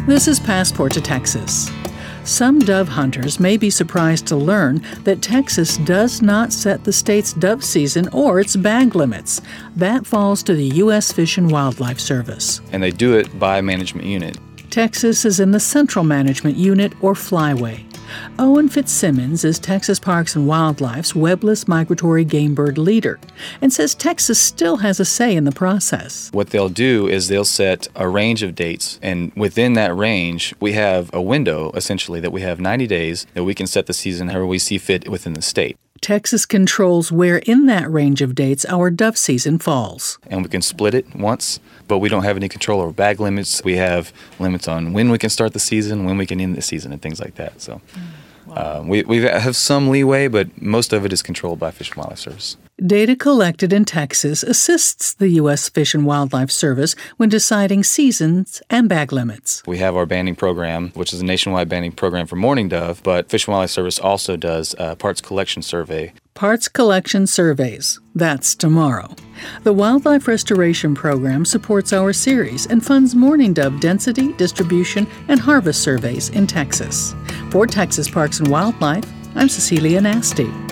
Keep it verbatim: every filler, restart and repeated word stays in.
This is Passport to Texas. Some dove hunters may be surprised to learn that Texas does not set the state's dove season or its bag limits. That falls to the U S Fish and Wildlife Service. And they do it by management unit. Texas is in the Central Management Unit, or Flyway. Owen Fitzsimmons is Texas Parks and Wildlife's webless migratory game bird leader and says Texas still has a say in the process. What they'll do is they'll set a range of dates, and within that range, we have a window, essentially, that we have ninety days that we can set the season however we see fit within the state. Texas controls where in that range of dates our dove season falls. And we can split it once, but we don't have any control over bag limits. We have limits on when we can start the season, when we can end the season, and things like that. So uh, we, we have some leeway, but most of it is controlled by Fish and Wildlife Service. Data collected in Texas assists the U S Fish and Wildlife Service when deciding seasons and bag limits. We have our banding program, which is a nationwide banding program for mourning dove, but Fish and Wildlife Service also does a parts collection survey. Parts collection surveys. That's tomorrow. The Wildlife Restoration Program supports our series and funds mourning dove density, distribution, and harvest surveys in Texas. For Texas Parks and Wildlife, I'm Cecilia Nasty.